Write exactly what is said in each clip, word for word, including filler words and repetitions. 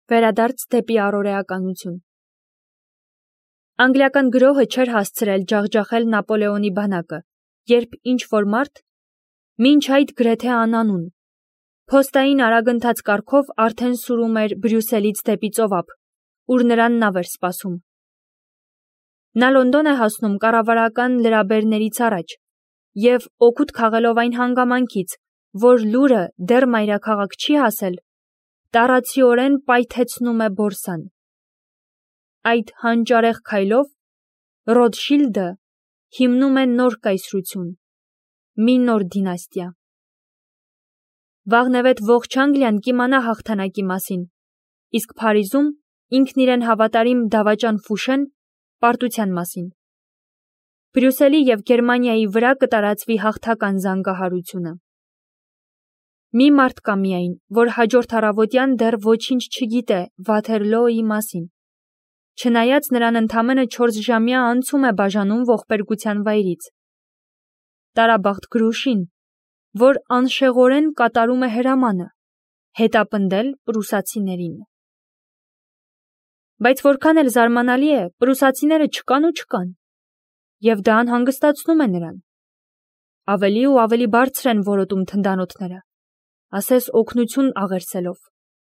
Վերադարձ դեպի առօրեականություն։ Անգլիական գրոհը չէր հասցրել ջախջախել Նապոլեոնի բանակը, երբ ինչ-որ մարդ, մինչ այդ գրեթե անանուն, փոստային արագընթաց կարգով արդեն սուրում էր Բրյուսելից դեպի ծովափ, ուր նրան նավ էր սպասում։ Նա Լոնդոն է հասնում կառավարական լրաբերներից առաջ և օգուտ քաղելով այն հանգամանքից, որ լուրը դեռ մայրաքաղաք չի հասել, տառացիորեն պայթեցնում է բորսան։ Այդ հանճարեղ քայլով Ռոթշիլդը հիմնում է նոր կայսրություն, մի նոր դինաստիա։ Վաղնևեթ ողջ Անգլիան կիմանա հաղթանակի մասին, իսկ Փարիզում ինքն իրեն հավատարիմ դավաճան Ֆուշեն պարտության մասին։ Բրյուսելի և Գերմանիայի վրա կտարածվի հաղթական զանգահարությունը։ Մի մարդ կա միայն, որ հաջորդ առավոտյան դեռ ոչինչ չգիտե Վաթերլոյի մասին, չնայած նրան ընդամենը չորսժամյա անցում է բաժանում ողբերգության վայրից։ Տարաբաղտ Գրուշին, որ անշեղորեն կատարում է հրամանը հետապնդել պրուսացիներին։ Բայց որքան էլ զարմանալի է, պրուսացիները չկան ու չկան, և դա անհանգստացնում է նրան։ Ավելի ու ավելի բարձր են որոտում թնդանոթները, ասես օգնություն աղերսելով։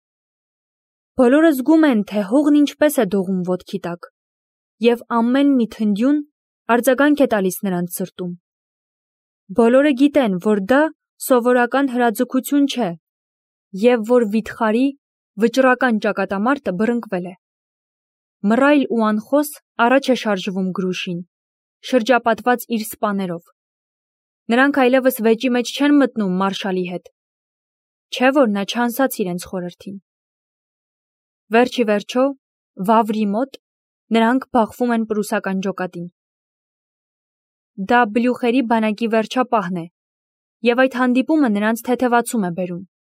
Բոլորը զգում են, թե հողն ինչպես է դողում ոտքի տակ, և ամեն մի թնդյուն արձագանք է տալիս նրանց սրտում։ Բոլորը գիտեն, որ դա սովորական հրաձգություն չէ, և որ վիթխարի, վճռական ճակատամարտը բռնկվել է։ Մռայլ ու անխոս առաջ է շարժվում Գրուշին, շրջապատված իր սպաներով։ Նրանք այլևս վեճի մեջ չեն մտնում մարշալի հետ, չէ որ նա չանսաց իրենց խորհրդին։ Վերջի վերջո, Վավրի մոտ նրանք բախվում են պրուսական ջոկատին։ Դա Բլյուխերի բանակի վերջապահն է, և այդ հանդիպումը նրանց թեթևացում է բերում։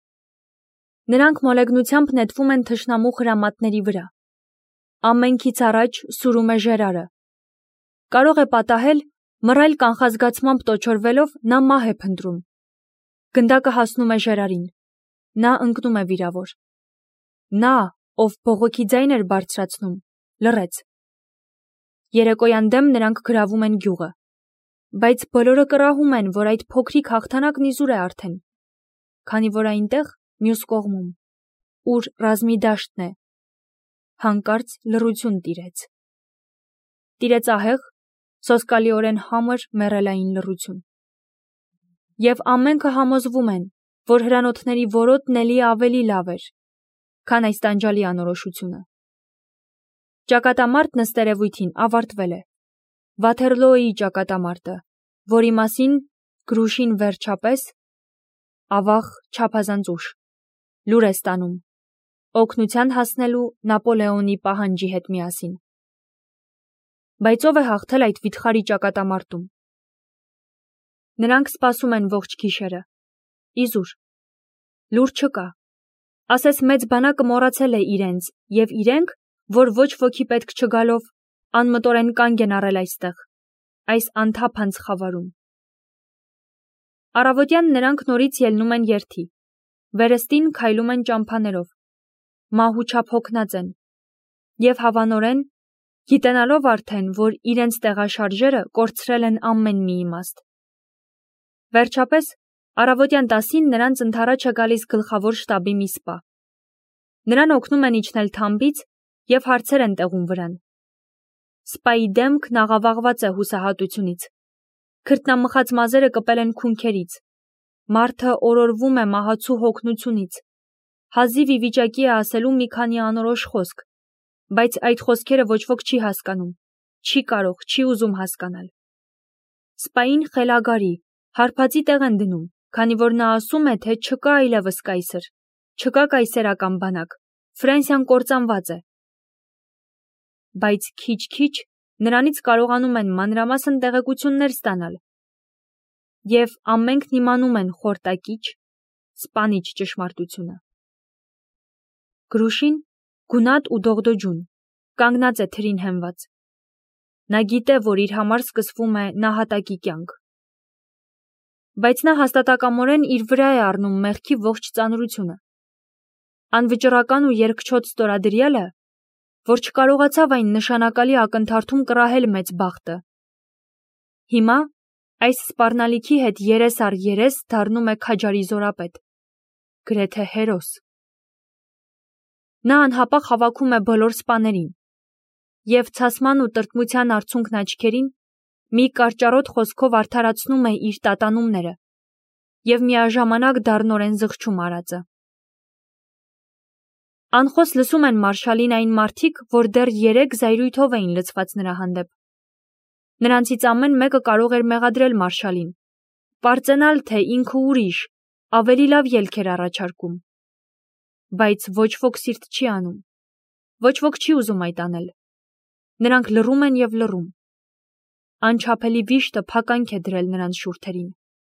Նրանք մոլեգնությամբ նետվում են թշնամու խրամատների վրա։ Ամենքից առաջ սուրում է Ժերարը։ Կարող է պատահել, մռայլ կանխազգացմամբ տոչորվելով նա մահ է փնտրում։ Գնդակը հասնում է Ժերարին։ Նա ընկնում է վիրավոր։ Նա, ով բողոքի ձայն էր բարձրացնում, լռեց։ Երեկոյան դեմ նրանք գրավում են գյուղը, բայց բոլորը կռահում են, որ այդ փոքրիկ հաղթանակն իզուր է արդեն, քանի որ այնտեղ, մյուս կողմում, ուր ռազմի դաշտն է, հանկարծ լռություն տիրեց։ Տիրեց ահեղ, սոսկալիորեն համր մեռելային լռություն։ Եվ ամենքը համոզվում են, որ հրանոթների որոտն էլի ավելի լավ էր, քան այս տանջալի անորոշությունը։ Ճակատամարտն ըստ երևույթին ավարտվել է։ Վաթերլոյի ճակատամարտը, որի մասին Գրուշին վերջապես, ավաղ չափազանց ուշ, լուր է ստանում, օգնության հասնելու Նապոլեոնի պահանջի հետ միասին։ Բայց ով է հաղթել այդ վիթխարի ճակատամարտում։ Նրանք սպասում են ողջ գիշերը։ Իզուր։ Լուր չկա։ Ասես մեծ բանակը մոռացել է իրենց, և իրենք, որ ոչ ոքի պետք չգալով, անմտորեն կանգ են առել այստեղ, այս անթափանց խավարում։ Առավոտյան նրանք նորից ելնում են երթի, վերստին քայլում են ճամփաներով, մահուչափ հոգնած են, և հավանորեն, գիտենալով արդեն, որ իրենց տեղաշարժերը կորցրել են ամեն մի իմաստ։ Վերջապես, առավոտյան տասին նրանց ընդառաջ է գալիս գլխավոր շտաբի մի սպա։ Նրան օգնում են իջնել թամբից և հարցեր են տեղում վրան։ Սպայի դեմքն աղավաղված է հուսահատությունից։ Քրտնամխած մազերը կպել են քունքերից։ Մարդը օրորվում է մահացու հոգնությունից։ Հազիվ ի վիճակի է ասելու մի քանի անորոշ խոսք, բայց այդ խոսքերը ոչ ոք չի հասկանում, չի կարող, չի ուզում հասկանալ։ Սպային խելագարի, հարբածի տեղ են դնում, քանի որ նա ասում է, թե չկա այլևս կայսր, չկա կայսերական բանակ, Ֆրանսիան կործանված է։ Բայց քիչ-քիչ նրանից կարողանում են մանրամասն տեղեկություններ ստանալ, և ամենքն իմանում են խորտակիչ, սպանիչ ճշմարտությունը։ Գրուշին, գունատ ու դողդոջուն, կանգնած է թրին հենված։ Նա գիտե, որ իր համար սկսվում է նահատակի կյանք։ Բայց նա հաստատակամորեն իր վրա է առնում մեղքի ողջ ծանրությունը։ անվճռական ու երկչոտ ստորադրյալը, որ չկարողացավ այն նշանակալի ակնթարթում կռահել մեծ բախտը։ Հիմա այս սպառնալիքի հետ երես առ երես դառնում է քաջարի զորապետ, գրեթե հերոս։ Նա անհապաղ հավաքում է բոլոր սպաներին և ցասման ու տրտմության արցունքն աչքերին մի կարճառոտ խոսքով արդարացնում է իր տատանումները և միաժամանակ դառնորեն զղջում արածը։ Անխոս լսում են մարշալին այն մարդիկ, որ դեռ երեք զայրույթով էին լցված նրա հանդեպ։ Նրանցից ամեն մեկը կարող էր մեղադրել մարշալին, պարծենալ, թե ինքը ուրիշ, ավելի լավ ելք էր առաջարկում։ Բայց ոչ ոք սիրտ չի անում, ոչ ոք չի ուզում այդ անել։ Նրանք լռում են և լռում։ Անչափելի վիշտը փականք է դրել նրանց շուրթերին։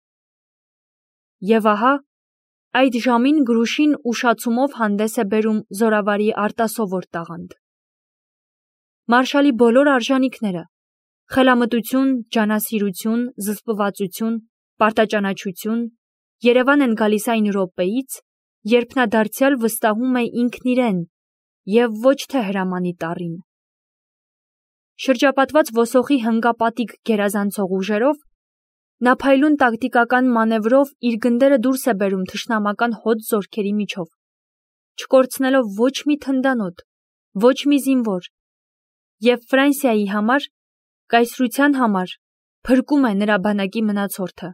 Եվ ահա, այդ ժամին գրուշին ուշացումով հանդես է բերում զորավարի արտասովոր տաղանդ։ Մարշալի բոլոր արժանիքները՝ խելամտություն, ջանասիրություն, զսպվածություն, պարտաճանաչություն, երևան են գալիս այն րոպեից, երբ նա դարձյալ վստահում է ինքն իրեն և ոչ թե հրամանի տառին։ Շրջապատված ոսոխի հնգապատիկ գերազանցող ուժերով, նա փայլուն տակտիկական մանևրով իր գնդերը դուրս է բերում թշնամական հոծ զորքերի միջով, չկորցնելով ոչ մի թնդանոթ, ոչ մի զինվոր, և Ֆրանսիայի համար, կայսրության համար փրկում է նրա բանակի մնացորդը։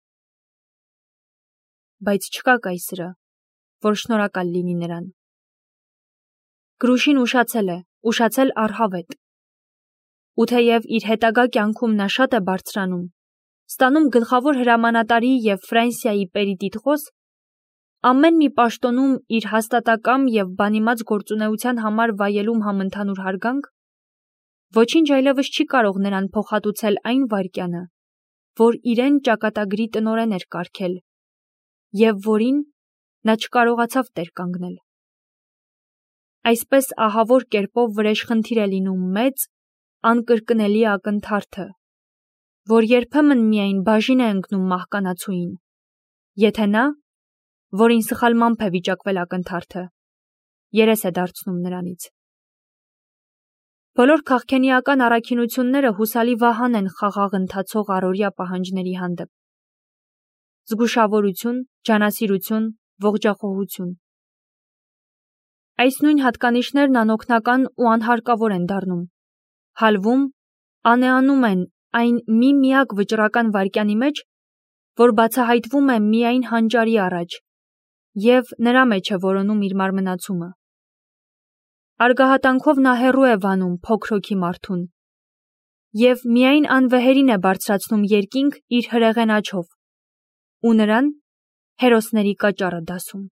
Բայց չկա կայսրը, որ շնորհակալ լինի նրան։ Գրուշին ուշացել է, ուշացել առհավետ։ Ու թեև իր հետագա կյանքում նա շատ է բարձրանում, ստանում գլխավոր հրամանատարի և Ֆրանսիայի պերիտիտղոս, ամեն մի պաշտոնում իր հաստատակամ և բանիմաց գործունեության համար վայելում համընդհանուր հարգանք, ոչինչ այլևս չի կարող նրան փոխհատուցել այն վայրկյանը, որ իրեն ճակատագրի տնօրեն էր կարգել, և որին նա չկարողացավ տեր կանգնել։ Այսպես ահավոր կերպով վրեժխնդիր է լինում մեծ, անկրկնելի ակնթարթը, որ երբեմն միայն բաժին է ընկնում մահկանացուին, եթե նա, որին սխալմամբ է վիճակվել ակնթարթը, երես է դարձնում նրանից։ Բոլոր քաղքենիական առաքինությունները հուսալի վահան են խաղաղ ընթացող առօրյա պահանջների հանդեպ։ Զգուշավորություն, ջանասիրություն, ողջախոհություն։ Այս նույն հատկանիշներն անօգնական ու անհարկավոր են դառնում, հալվում, անեանում են այն մի միակ վճռական վայրկյանի մեջ, որ բացահայտվում է միայն հանճարի առաջ և նրա մեջ է որոնում իր մարմնացումը։ Արգահատանքով նա հեռու է վանում փոքր հոգի մարդուն և միայն անվեհերին է բարձրացնում երկինք իր հրեղեն աջով ու նրան հերոսների կաճառը դասում։